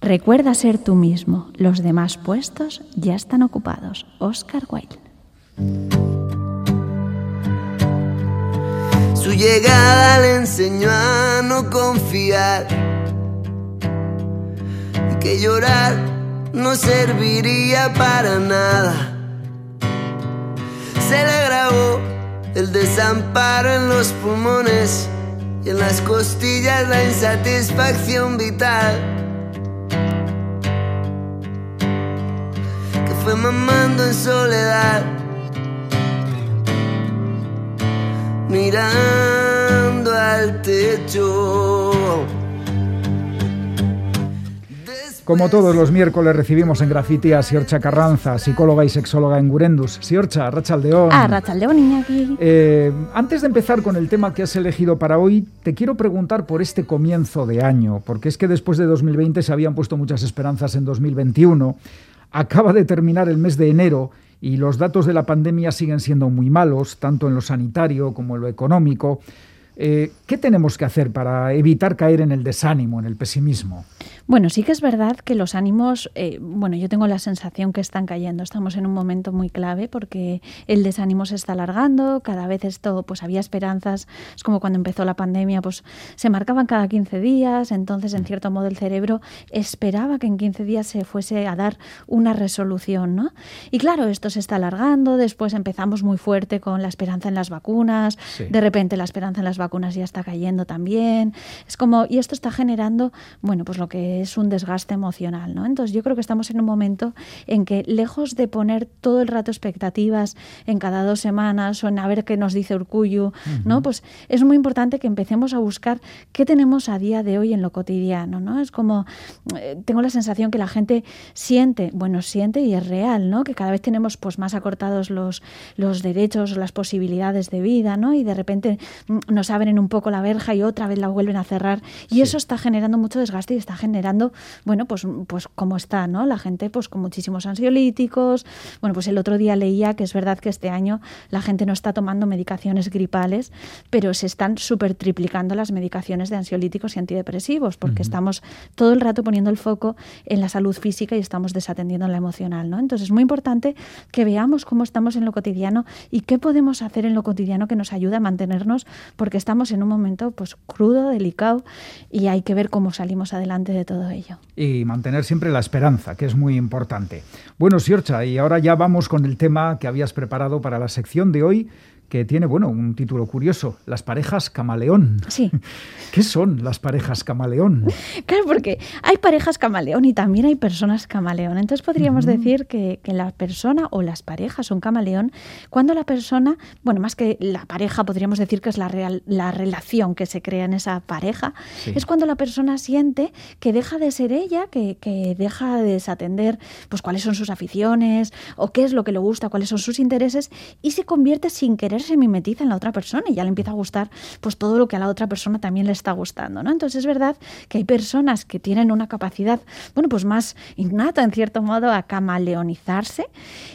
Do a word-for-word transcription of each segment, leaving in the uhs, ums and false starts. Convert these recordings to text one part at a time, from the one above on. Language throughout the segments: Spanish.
Recuerda ser tú mismo. Los demás puestos ya están ocupados. Oscar Wilde. Su llegada le enseñó a no confiar y que llorar no serviría para nada. Se le grabó el desamparo en los pulmones y en las costillas la insatisfacción vital que fue mamando en soledad, mirando al techo. Como todos los miércoles recibimos en Graffiti a Siorcha Carranza, psicóloga y sexóloga en Gurendus. Siorcha, Arratsaldeon. Ah, Arratsaldeon, Iñaki. Eh, antes de empezar con el tema que has elegido para hoy, te quiero preguntar por este comienzo de año, porque es que después de dos mil veinte se habían puesto muchas esperanzas en dos mil veintiuno. Acaba de terminar el mes de enero y los datos de la pandemia siguen siendo muy malos, tanto en lo sanitario como en lo económico. Eh, ¿Qué tenemos que hacer para evitar caer en el desánimo, en el pesimismo? Bueno, sí que es verdad que los ánimos, eh, bueno, yo tengo la sensación que están cayendo. Estamos en un momento muy clave porque el desánimo se está alargando. Cada vez esto, pues había esperanzas. Es como cuando empezó la pandemia, pues se marcaban cada quince días. Entonces, en cierto modo, el cerebro esperaba que en quince días se fuese a dar una resolución, ¿no? Y claro, esto se está alargando. Después empezamos muy fuerte con la esperanza en las vacunas. Sí. De repente la esperanza en las vacunas ya está cayendo también. Es como, y esto está generando, bueno, pues lo que es un desgaste emocional, ¿no? Entonces yo creo que estamos en un momento en que, lejos de poner todo el rato expectativas en cada dos semanas o en a ver qué nos dice Urkullu, uh-huh. ¿no? Pues es muy importante que empecemos a buscar qué tenemos a día de hoy en lo cotidiano, ¿no? Es como, eh, tengo la sensación que la gente siente, bueno, siente y es real, ¿no? Que cada vez tenemos pues más acortados los, los derechos, las posibilidades de vida, ¿no? Y de repente nos abren un poco la verja y otra vez la vuelven a cerrar y sí. Eso está generando mucho desgaste y está generando bueno, pues, pues como está, ¿no? La gente pues con muchísimos ansiolíticos. Bueno, pues el otro día leía que es verdad que este año la gente no está tomando medicaciones gripales, pero se están súper triplicando las medicaciones de ansiolíticos y antidepresivos, porque uh-huh. estamos todo el rato poniendo el foco en la salud física y estamos desatendiendo en la emocional, ¿no? Entonces es muy importante que veamos cómo estamos en lo cotidiano y qué podemos hacer en lo cotidiano que nos ayude a mantenernos, porque estamos en un momento pues crudo, delicado, y hay que ver cómo salimos adelante de todo ello. Y mantener siempre la esperanza, que es muy importante. Bueno, Siorcha, y ahora ya vamos con el tema que habías preparado para la sección de hoy, que tiene, bueno, un título curioso, las parejas camaleón. Sí. ¿Qué son las parejas camaleón? Claro, porque hay parejas camaleón y también hay personas camaleón. Entonces podríamos uh-huh. decir que, que la persona o las parejas son camaleón cuando la persona, bueno, más que la pareja, podríamos decir que es la, real, la relación que se crea en esa pareja, sí. Es cuando la persona siente que deja de ser ella, que, que deja de desatender pues cuáles son sus aficiones o qué es lo que le gusta, cuáles son sus intereses, y se convierte sin querer, se mimetiza en la otra persona y ya le empieza a gustar pues todo lo que a la otra persona también le está gustando, ¿no? Entonces es verdad que hay personas que tienen una capacidad, bueno, pues más innata en cierto modo a camaleonizarse,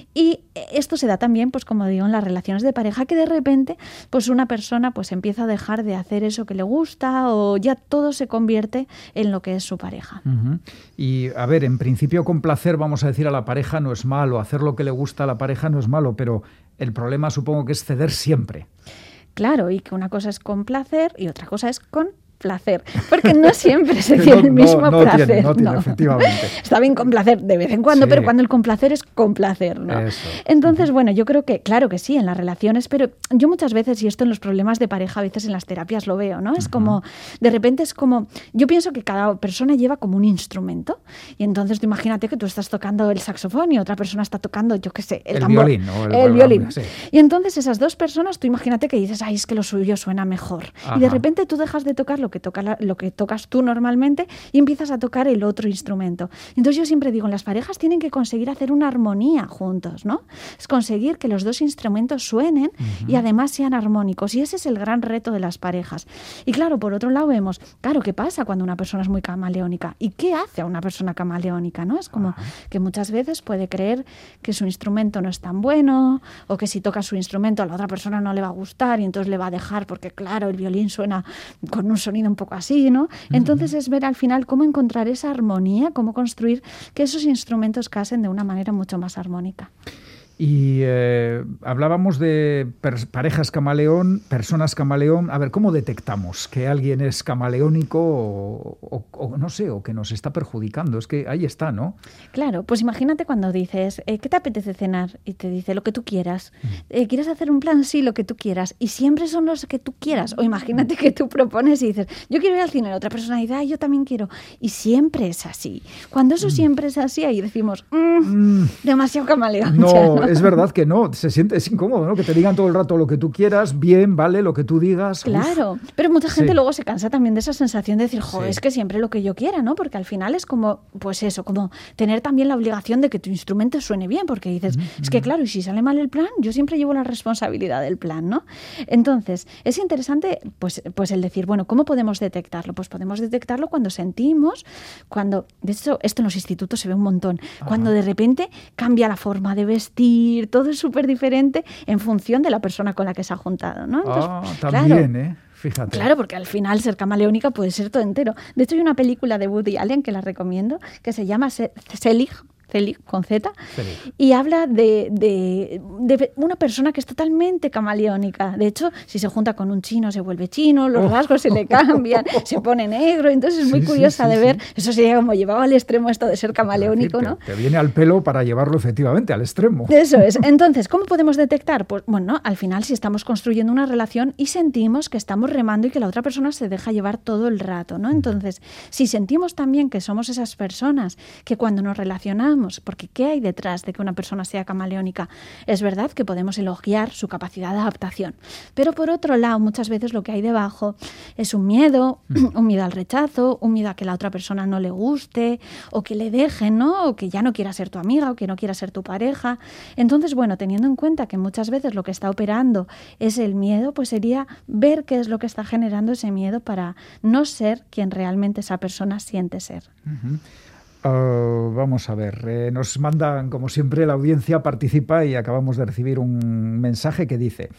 y esto se da también, pues como digo, en las relaciones de pareja, que de repente pues una persona pues empieza a dejar de hacer eso que le gusta o ya todo se convierte en lo que es su pareja. Uh-huh. Y a ver, en principio complacer, vamos a decir, a la pareja no es malo, hacer lo que le gusta a la pareja no es malo, pero el problema supongo que es ceder siempre. Claro, y que una cosa es con placer y otra cosa es con placer, porque no siempre se no, tiene el mismo no, no placer. Tiene, no tiene, no. efectivamente. Está bien complacer de vez en cuando, sí. Pero cuando el complacer es complacer, ¿no? Eso. Entonces, bueno, yo creo que, claro que sí, en las relaciones, pero yo muchas veces, y esto en los problemas de pareja, a veces en las terapias lo veo, ¿no? Es uh-huh. como, de repente es como, yo pienso que cada persona lleva como un instrumento, y entonces tú imagínate que tú estás tocando el saxofón y otra persona está tocando, yo qué sé, el, el tambor. violín. O el, el violín. Sí. Y entonces esas dos personas, tú imagínate que dices, ay, es que lo suyo suena mejor. Ajá. Y de repente tú dejas de tocar lo que toca la, lo que tocas tú normalmente y empiezas a tocar el otro instrumento. Entonces yo siempre digo, las parejas tienen que conseguir hacer una armonía juntos, ¿no? Es conseguir que los dos instrumentos suenen uh-huh. y además sean armónicos, y ese es el gran reto de las parejas. Y claro, por otro lado vemos, claro, ¿qué pasa cuando una persona es muy camaleónica? ¿Y qué hace a una persona camaleónica, no? Es como uh-huh. que muchas veces puede creer que su instrumento no es tan bueno, o que si toca su instrumento a la otra persona no le va a gustar y entonces le va a dejar porque, claro, el violín suena con un sonido sonido un poco así, ¿no? Entonces uh-huh. es ver al final cómo encontrar esa armonía, cómo construir que esos instrumentos casen de una manera mucho más armónica. Y eh, hablábamos de per- parejas camaleón, personas camaleón. A ver, ¿cómo detectamos que alguien es camaleónico o, o, o no sé, o que nos está perjudicando? Es que ahí está, ¿no? Claro, pues imagínate cuando dices, eh, ¿qué te apetece cenar? Y te dice, lo que tú quieras. Eh, ¿Quieres hacer un plan? Sí, lo que tú quieras. Y siempre son los que tú quieras. O imagínate que tú propones y dices, yo quiero ir al cine. La otra persona dice, ah, yo también quiero. Y siempre es así. Cuando eso mm. siempre es así, ahí decimos, mmm, mm. demasiado camaleón. No, ¿no? Es verdad que no, se siente, es incómodo, ¿no? Que te digan todo el rato lo que tú quieras, bien, vale, lo que tú digas. Claro, uf. Pero mucha gente sí. luego se cansa también de esa sensación de decir, jo, sí. es que siempre lo que yo quiera, ¿no? Porque al final es como, pues eso, como tener también la obligación de que tu instrumento suene bien, porque dices, mm-hmm. es que claro, y si sale mal el plan, yo siempre llevo la responsabilidad del plan, ¿no? Entonces, es interesante, pues, pues el decir, bueno, ¿cómo podemos detectarlo? Pues podemos detectarlo cuando sentimos, cuando, de hecho, esto en los institutos se ve un montón, Ajá. cuando de repente cambia la forma de vestir, todo es súper diferente en función de la persona con la que se ha juntado, ¿no? Entonces, ah, también, claro, ¿eh? Fíjate. Claro, porque al final ser camaleónica puede ser todo entero. De hecho, hay una película de Woody Allen que la recomiendo, que se llama Selig, Selig con Z, Selig. Y habla de, de, de una persona que es totalmente camaleónica. De hecho, si se junta con un chino, se vuelve chino, los oh. rasgos se le cambian, se pone negro. Entonces es muy sí, curiosa sí, sí, de ver. Sí. Eso sería como llevado al extremo esto de ser camaleónico, decir, ¿no? Te, te viene al pelo para llevarlo efectivamente al extremo. Eso es. Entonces, ¿cómo podemos detectar? Pues bueno, al final si estamos construyendo una relación y sentimos que estamos remando y que la otra persona se deja llevar todo el rato, ¿no? Entonces, si sentimos también que somos esas personas que cuando nos relacionamos, porque ¿qué hay detrás de que una persona sea camaleónica? Es verdad que podemos elogiar su capacidad de adaptación, pero por otro lado, muchas veces lo que hay debajo es un miedo, un miedo al rechazo, un miedo a que la otra persona no le guste, o que le dejen, ¿no? O que ya no quiera ser tu amiga, o que no quiera ser tu pareja. Entonces, bueno, teniendo en cuenta que muchas veces lo que está operando es el miedo, pues sería ver qué es lo que está generando ese miedo para no ser quien realmente esa persona siente ser. Uh-huh. Uh, vamos a ver, eh, nos mandan, como siempre, la audiencia participa y acabamos de recibir un mensaje que dice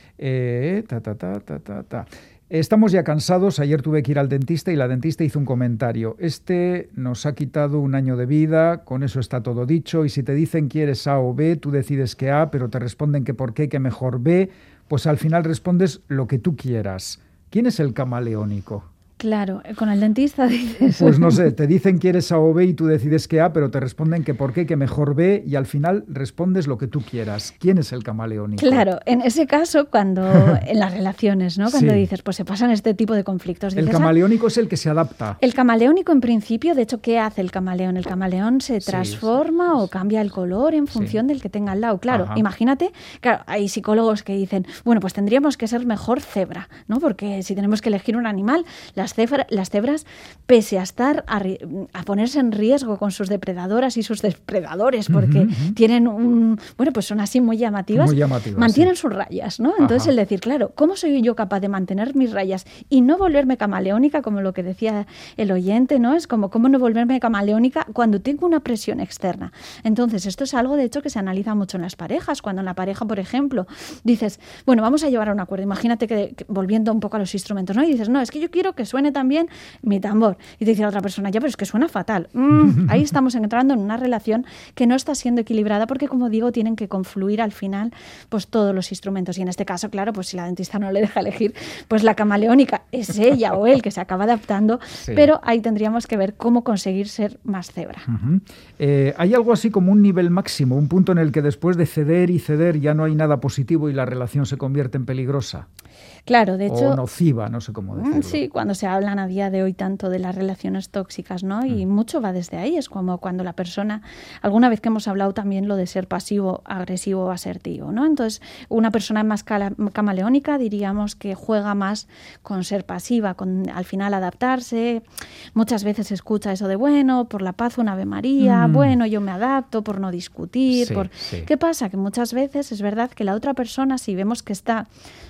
eh, ta, ta, ta, ta, ta, ta. Estamos ya cansados, ayer tuve que ir al dentista y la dentista hizo un comentario, este nos ha quitado un año de vida, con eso está todo dicho, y si te dicen quieres A o B, tú decides que A, pero te responden que por qué, que mejor B, pues al final respondes lo que tú quieras. ¿Quién es el camaleónico? Claro, con el dentista dices. Pues no sé, te dicen que eres A o B y tú decides que A, pero te responden que por qué, que mejor B, y al final respondes lo que tú quieras. ¿Quién es el camaleónico? Claro, en ese caso, cuando en las relaciones, ¿no? Cuando sí. dices, pues se pasan este tipo de conflictos. Dices, el camaleónico ah, es el que se adapta. El camaleónico, en principio, de hecho, ¿qué hace el camaleón? El camaleón se transforma sí, sí. o cambia el color en función sí. del que tenga al lado. Claro, Ajá. imagínate, claro, hay psicólogos que dicen, bueno, pues tendríamos que ser mejor cebra, ¿no? Porque si tenemos que elegir un animal, las Cebra, las cebras, pese a estar a, a ponerse en riesgo con sus depredadoras y sus depredadores, porque uh-huh, uh-huh. tienen un, bueno, pues son así muy llamativas, muy llamativas mantienen sí. sus rayas, ¿no? Entonces Ajá. el decir, claro, ¿cómo soy yo capaz de mantener mis rayas y no volverme camaleónica, como lo que decía el oyente, ¿no? Es como, ¿cómo no volverme camaleónica cuando tengo una presión externa? Entonces, esto es algo, de hecho, que se analiza mucho en las parejas. Cuando en la pareja, por ejemplo, dices, bueno, vamos a llevar a un acuerdo. Imagínate que, que volviendo un poco a los instrumentos, ¿no? Y dices, no, es que yo quiero que suene también mi tambor. Y te dice la otra persona, ya, pero es que suena fatal. Mm, ahí estamos entrando en una relación que no está siendo equilibrada porque, como digo, tienen que confluir al final pues todos los instrumentos. Y en este caso, claro, pues si la dentista no le deja elegir, pues la camaleónica es ella o él que se acaba adaptando, sí. pero ahí tendríamos que ver cómo conseguir ser más cebra. Uh-huh. Eh, ¿Hay algo así como un nivel máximo, un punto en el que después de ceder y ceder ya no hay nada positivo y la relación se convierte en peligrosa? Claro, de hecho... O nociva, no sé cómo decirlo. Sí, cuando se hablan a día de hoy tanto de las relaciones tóxicas, ¿no? Y mm. mucho va desde ahí. Es como cuando la persona... Alguna vez que hemos hablado también lo de ser pasivo, agresivo o asertivo, ¿no? Entonces, una persona más cala, camaleónica diríamos que juega más con ser pasiva, con al final adaptarse. Muchas veces se escucha eso de, bueno, por la paz una Ave María, mm. bueno, yo me adapto por no discutir. Sí, por... sí. ¿Qué pasa? Que muchas veces es verdad que la otra persona, si vemos que está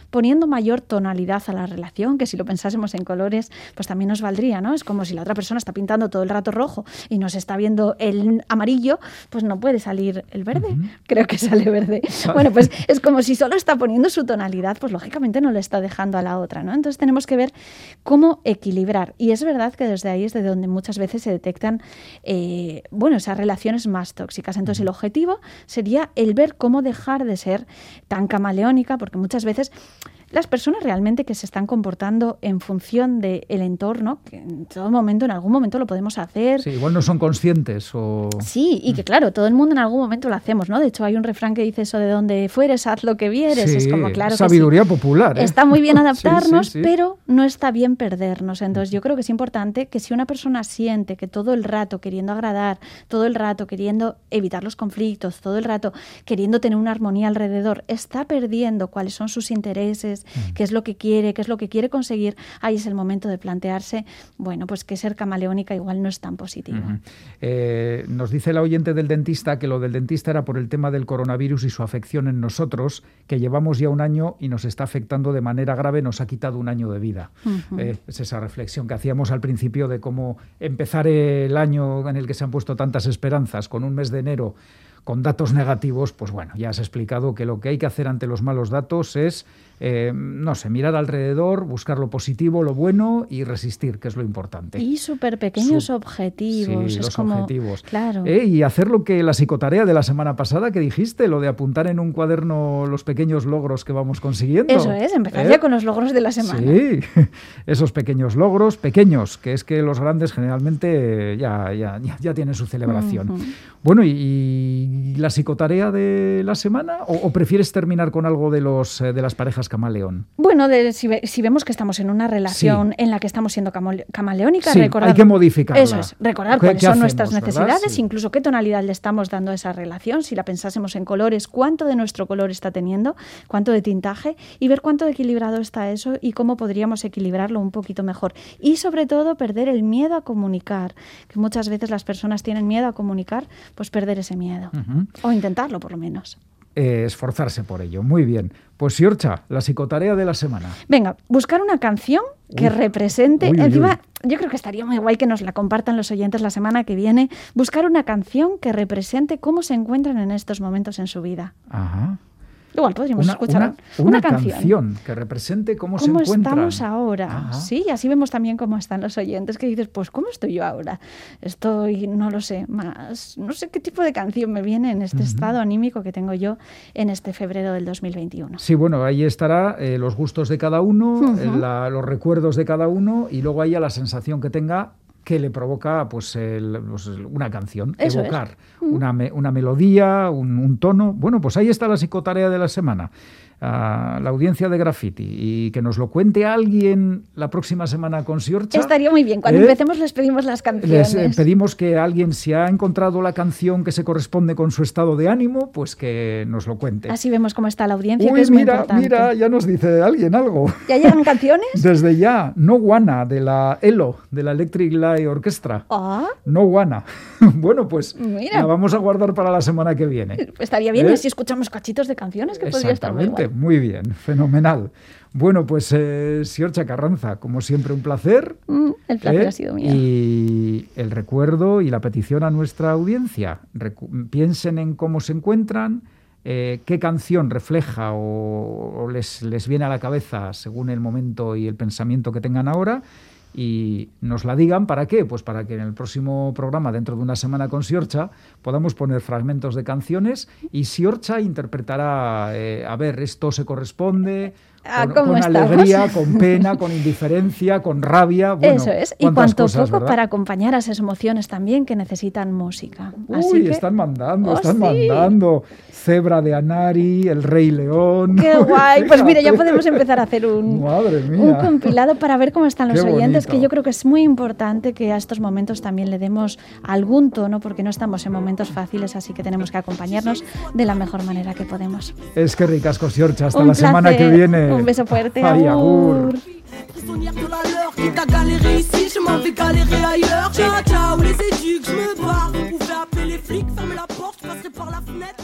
poniendo mayor tonalidad a la relación, que si lo pensásemos en colores, pues también nos valdría, ¿no? Es como si la otra persona está pintando todo el rato rojo y nos está viendo el amarillo, pues no puede salir el verde. Uh-huh. Creo que sale verde. Bueno, pues es como si solo está poniendo su tonalidad, pues lógicamente no le está dejando a la otra, ¿no? Entonces tenemos que ver cómo equilibrar. Y es verdad que desde ahí es de donde muchas veces se detectan, eh, bueno, esas relaciones más tóxicas. Entonces el objetivo sería el ver cómo dejar de ser tan camaleónica, porque muchas veces las personas realmente que se están comportando en función del entorno, que en todo momento, en algún momento lo podemos hacer. Sí, igual no son conscientes o... Sí, y que claro, todo el mundo en algún momento lo hacemos, ¿no? De hecho, hay un refrán que dice eso de donde fueres, haz lo que vieres. Sí, es como, claro, sabiduría que sí. popular, ¿eh? Está muy bien adaptarnos, sí, sí, sí. pero no está bien perdernos. Entonces yo creo que es importante que si una persona siente que todo el rato queriendo agradar, todo el rato queriendo evitar los conflictos, todo el rato queriendo tener una armonía alrededor, está perdiendo cuáles son sus intereses, qué es lo que quiere, qué es lo que quiere conseguir, ahí es el momento de plantearse, bueno, pues que ser camaleónica igual no es tan positivo. Uh-huh. Eh, nos dice la oyente del dentista que lo del dentista era por el tema del coronavirus y su afección en nosotros, que llevamos ya un año y nos está afectando de manera grave, nos ha quitado un año de vida. Uh-huh. Eh, es esa reflexión que hacíamos al principio de cómo empezar el año en el que se han puesto tantas esperanzas, con un mes de enero con datos negativos, pues bueno, ya has explicado que lo que hay que hacer ante los malos datos es, eh, no sé, mirar alrededor, buscar lo positivo, lo bueno y resistir, que es lo importante. Y súper pequeños Su- objetivos. Sí, es los como, objetivos. Claro. Eh, y hacer lo que la psicotarea de la semana pasada que dijiste, lo de apuntar en un cuaderno los pequeños logros que vamos consiguiendo. Eso es, empezar ¿Eh? ya con los logros de la semana. Sí, esos pequeños logros, pequeños, que es que los grandes generalmente ya, ya, ya, ya tienen su celebración. Uh-huh. Bueno, y... ¿Y la psicotarea de la semana? ¿O, o prefieres terminar con algo de los de las parejas camaleón? Bueno, de, si, ve, si vemos que estamos en una relación sí. en la que estamos siendo camaleónica, sí, recordar... hay que modificarla. Eso es, recordar ¿Qué, cuáles qué son hacemos, nuestras necesidades, sí. incluso qué tonalidad le estamos dando a esa relación, si la pensásemos en colores, cuánto de nuestro color está teniendo, cuánto de tintaje, y ver cuánto de equilibrado está eso y cómo podríamos equilibrarlo un poquito mejor. Y sobre todo, perder el miedo a comunicar, que muchas veces las personas tienen miedo a comunicar, pues perder ese miedo. Uh-huh. O intentarlo, por lo menos. Eh, esforzarse por ello. Muy bien. Pues Siorcha, la psicotarea de la semana. Venga, buscar una canción que uy, represente... Uy, encima, uy. yo creo que estaría muy guay que nos la compartan los oyentes la semana que viene. Buscar una canción que represente cómo se encuentran en estos momentos en su vida. Ajá. Igual podríamos una, escuchar una, una, una canción. canción que represente cómo, cómo se encuentran. estamos ahora. Ajá. Sí, y así vemos también cómo están los oyentes, que dices, pues ¿cómo estoy yo ahora? Estoy, no lo sé, más, no sé qué tipo de canción me viene en este uh-huh. estado anímico que tengo yo en este febrero del dos mil veintiuno. Sí, bueno, ahí estará eh, los gustos de cada uno, uh-huh. eh, la, los recuerdos de cada uno y luego ahí a la sensación que tenga que le provoca pues, el, pues una canción, Eso evocar es. una, me, una melodía, un, un tono. Bueno, pues ahí está la psicotarea de la semana. A la audiencia de Graffiti y que nos lo cuente alguien la próxima semana con Siorcha. Estaría muy bien. Cuando eh, empecemos les pedimos las canciones. Les eh, pedimos que alguien, si ha encontrado la canción que se corresponde con su estado de ánimo, pues que nos lo cuente. Así vemos cómo está la audiencia, Uy, que es mira, muy importante. Mira, ya nos dice alguien algo. ¿Ya llegan canciones? Desde ya. No Wanna, de la E L O, de la Electric Light Orchestra. Ah. No Wanna. Bueno, pues mira. La vamos a guardar para la semana que viene. Estaría bien, ¿Eh? Así escuchamos cachitos de canciones, que podría estar muy guay. Muy bien. Fenomenal. Bueno, pues eh, Siorcha Carranza, como siempre un placer. Mm, el placer eh, ha sido mío. Y el recuerdo y la petición a nuestra audiencia. Recu- piensen en cómo se encuentran, eh, qué canción refleja o, o les, les viene a la cabeza según el momento y el pensamiento que tengan ahora. Y nos la digan, ¿para qué? Pues para que en el próximo programa, dentro de una semana con Siorcha, podamos poner fragmentos de canciones y Siorcha interpretará, eh, a ver, esto se corresponde... Ah, con, con alegría, con pena, con indiferencia, con rabia. Bueno, eso es. Y cuanto cosas, poco ¿verdad? para acompañar a esas emociones también que necesitan música. Uy, Así que... están mandando, oh, están sí. mandando. Cebra de Anari, El Rey León. ¡Qué guay! Pues mira, ya podemos empezar a hacer un, Madre mía. un compilado para ver cómo están los Qué oyentes, bonito. que yo creo que es muy importante que a estos momentos también le demos algún tono, porque no estamos en momentos fáciles, así que tenemos que acompañarnos de la mejor manera que podemos. Es que ricasco, Siorcha. Hasta un la placer. semana que viene. Un beso fuerte. Ay, agur. agur.